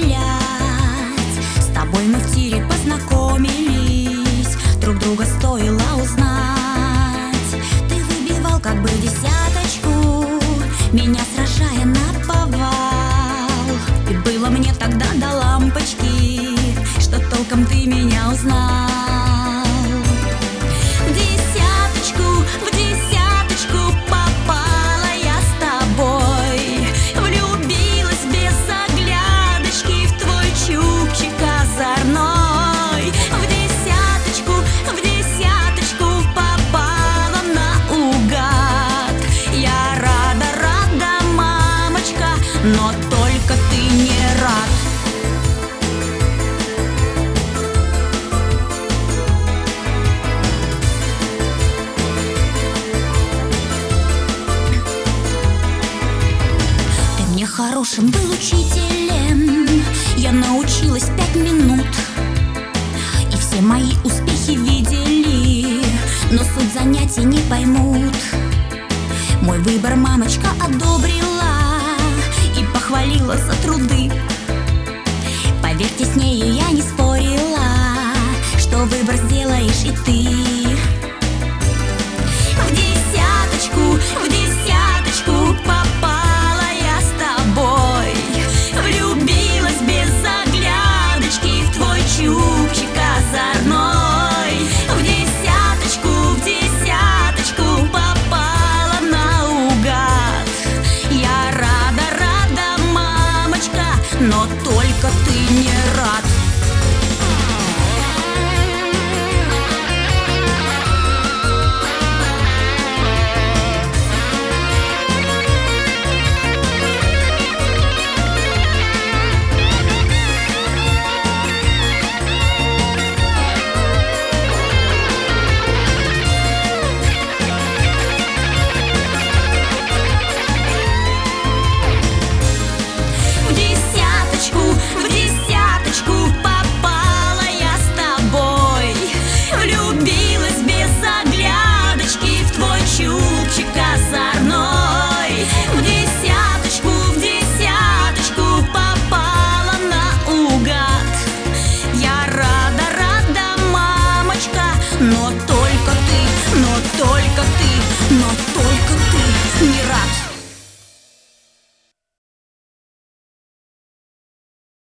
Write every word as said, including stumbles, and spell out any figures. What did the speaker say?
разделять. С тобой мы в тире познакомились, друг друга стоило узнать. Ты выбивал как бы десяточку, меня сражая наповал. И было мне тогда до лампочки, что толком ты меня узнал. В десяточку, в десяточку попала я с тобой. Влюбилась без оглядочки в твой чубчик озорной. В десяточку, в десяточку попала наугад. Я рада, рада, мамочка, но только ты не рад. Хорошим был учителем, я научилась пять минут, и все мои успехи видели, но суть занятий не поймут. Мой выбор мамочка одобрила и похвалила за труды. Поверьте, с нею я не спорила, что выбор сделаешь и ты. В десяточку, в десяточку попала. Чубчик озорной. В десяточку, в десяточку попала наугад. Я рада, рада, мамочка, но только ты не рад.